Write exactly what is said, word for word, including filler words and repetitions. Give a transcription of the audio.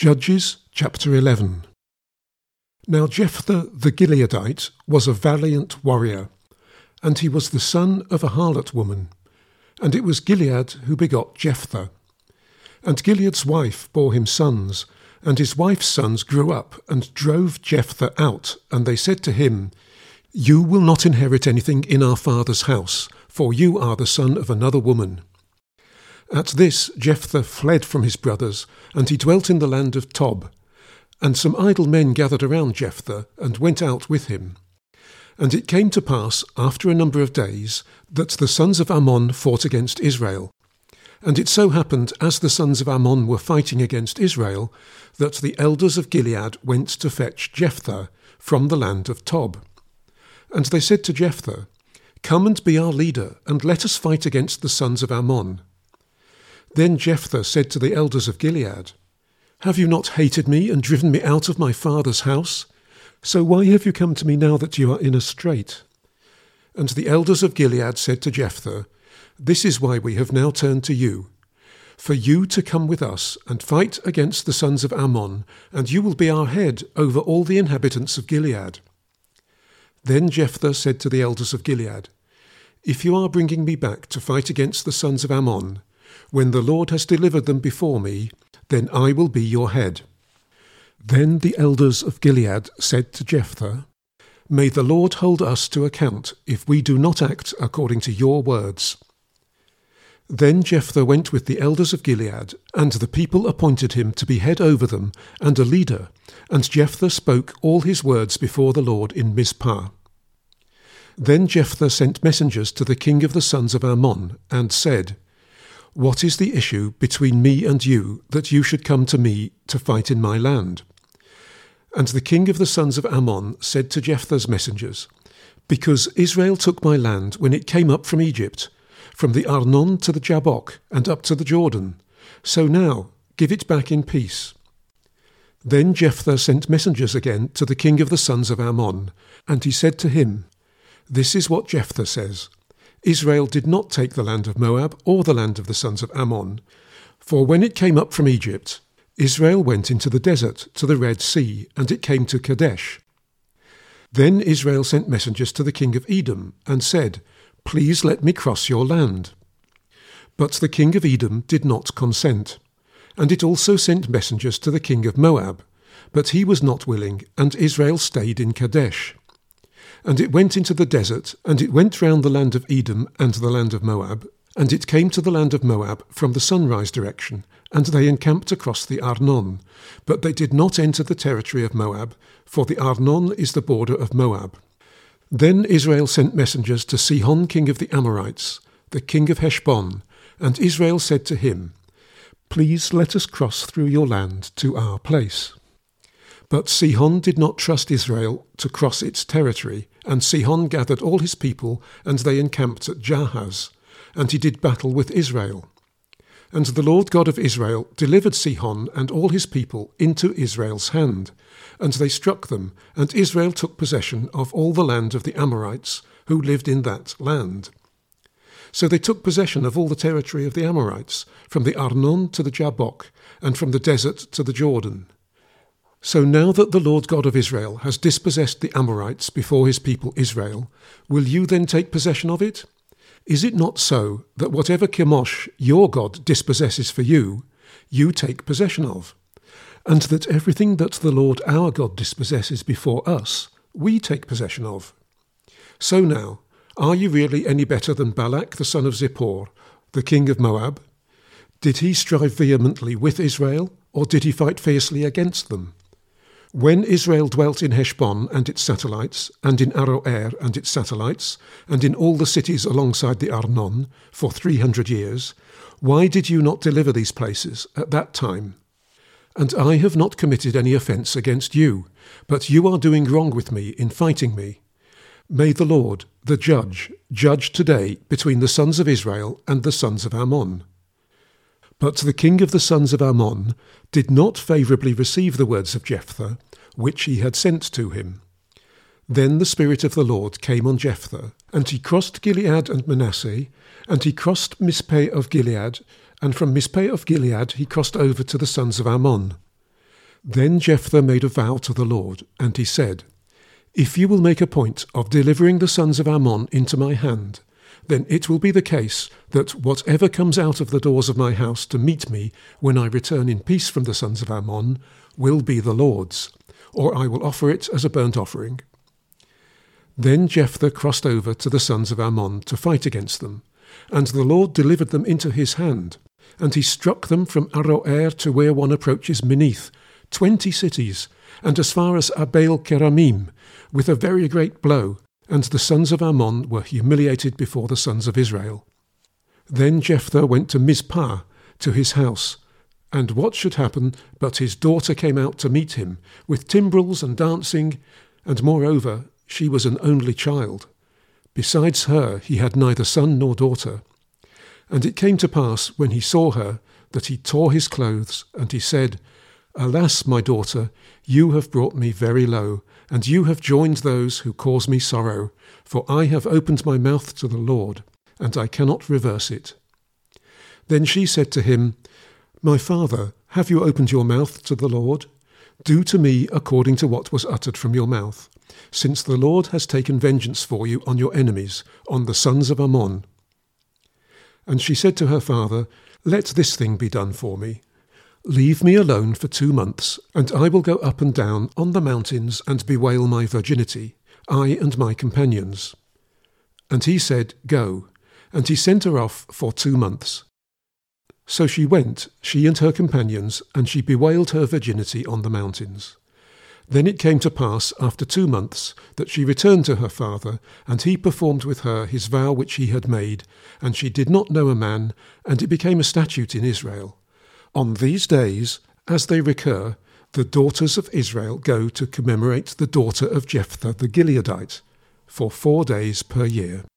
Judges chapter eleven. Now Jephthah the Gileadite was a valiant warrior, and he was the son of a harlot woman, and it was Gilead who begot Jephthah. And Gilead's wife bore him sons, and his wife's sons grew up and drove Jephthah out, and they said to him, You will not inherit anything in our father's house, for you are the son of another woman. At this Jephthah fled from his brothers, and he dwelt in the land of Tob. And some idle men gathered around Jephthah, and went out with him. And it came to pass, after a number of days, that the sons of Ammon fought against Israel. And it so happened, as the sons of Ammon were fighting against Israel, that the elders of Gilead went to fetch Jephthah from the land of Tob. And they said to Jephthah, Come and be our leader, and let us fight against the sons of Ammon. Then Jephthah said to the elders of Gilead, Have you not hated me and driven me out of my father's house? So why have you come to me now that you are in a strait? And the elders of Gilead said to Jephthah, This is why we have now turned to you, for you to come with us and fight against the sons of Ammon, and you will be our head over all the inhabitants of Gilead. Then Jephthah said to the elders of Gilead, If you are bringing me back to fight against the sons of Ammon, when the Lord has delivered them before me, then I will be your head. Then the elders of Gilead said to Jephthah, May the Lord hold us to account if we do not act according to your words. Then Jephthah went with the elders of Gilead, and the people appointed him to be head over them and a leader, and Jephthah spoke all his words before the Lord in Mizpah. Then Jephthah sent messengers to the king of the sons of Ammon, and said, What is the issue between me and you, that you should come to me to fight in my land? And the king of the sons of Ammon said to Jephthah's messengers, Because Israel took my land when it came up from Egypt, from the Arnon to the Jabbok, and up to the Jordan, so now give it back in peace. Then Jephthah sent messengers again to the king of the sons of Ammon, and he said to him, This is what Jephthah says, Israel did not take the land of Moab or the land of the sons of Ammon, for when it came up from Egypt, Israel went into the desert to the Red Sea, and it came to Kadesh. Then Israel sent messengers to the king of Edom, and said, Please let me cross your land. But the king of Edom did not consent, and it also sent messengers to the king of Moab, but he was not willing, and Israel stayed in Kadesh. And it went into the desert, and it went round the land of Edom and the land of Moab, and it came to the land of Moab from the sunrise direction, and they encamped across the Arnon, but they did not enter the territory of Moab, for the Arnon is the border of Moab. Then Israel sent messengers to Sihon king of the Amorites, the king of Heshbon, and Israel said to him, Please let us cross through your land to our place. But Sihon did not trust Israel to cross its territory, and Sihon gathered all his people, and they encamped at Jahaz, and he did battle with Israel. And the Lord God of Israel delivered Sihon and all his people into Israel's hand, and they struck them, and Israel took possession of all the land of the Amorites, who lived in that land. So they took possession of all the territory of the Amorites, from the Arnon to the Jabbok, and from the desert to the Jordan. So now that the Lord God of Israel has dispossessed the Amorites before his people Israel, will you then take possession of it? Is it not so that whatever Chemosh your God dispossesses for you, you take possession of? And that everything that the Lord our God dispossesses before us, we take possession of? So now, are you really any better than Balak the son of Zippor, the king of Moab? Did he strive vehemently with Israel, or did he fight fiercely against them? When Israel dwelt in Heshbon and its satellites, and in Aroer and its satellites, and in all the cities alongside the Arnon, for three hundred years, why did you not deliver these places at that time? And I have not committed any offence against you, but you are doing wrong with me in fighting me. May the Lord, the judge, judge today between the sons of Israel and the sons of Ammon. But the king of the sons of Ammon did not favourably receive the words of Jephthah, which he had sent to him. Then the Spirit of the Lord came on Jephthah, and he crossed Gilead and Manasseh, and he crossed Mizpeh of Gilead, and from Mizpeh of Gilead he crossed over to the sons of Ammon. Then Jephthah made a vow to the Lord, and he said, "If you will make a point of delivering the sons of Ammon into my hand, then it will be the case that whatever comes out of the doors of my house to meet me when I return in peace from the sons of Ammon will be the Lord's, or I will offer it as a burnt offering." Then Jephthah crossed over to the sons of Ammon to fight against them, and the Lord delivered them into his hand, and he struck them from Aroer to where one approaches Minnith, twenty cities, and as far as Abel Keramim, with a very great blow, and the sons of Ammon were humiliated before the sons of Israel. Then Jephthah went to Mizpah, to his house, and what should happen but his daughter came out to meet him, with timbrels and dancing, and moreover she was an only child. Besides her he had neither son nor daughter. And it came to pass, when he saw her, that he tore his clothes, and he said, "Alas, my daughter, you have brought me very low, and you have joined those who cause me sorrow, for I have opened my mouth to the Lord, and I cannot reverse it." Then she said to him, "My father, have you opened your mouth to the Lord? Do to me according to what was uttered from your mouth, since the Lord has taken vengeance for you on your enemies, on the sons of Ammon." And she said to her father, "Let this thing be done for me. Leave me alone for two months, and I will go up and down on the mountains and bewail my virginity, I and my companions." And he said, "Go." And he sent her off for two months. So she went, she and her companions, and she bewailed her virginity on the mountains. Then it came to pass after two months that she returned to her father, and he performed with her his vow which he had made, and she did not know a man, and it became a statute in Israel. On these days, as they recur, the daughters of Israel go to commemorate the daughter of Jephthah the Gileadite, for four days per year.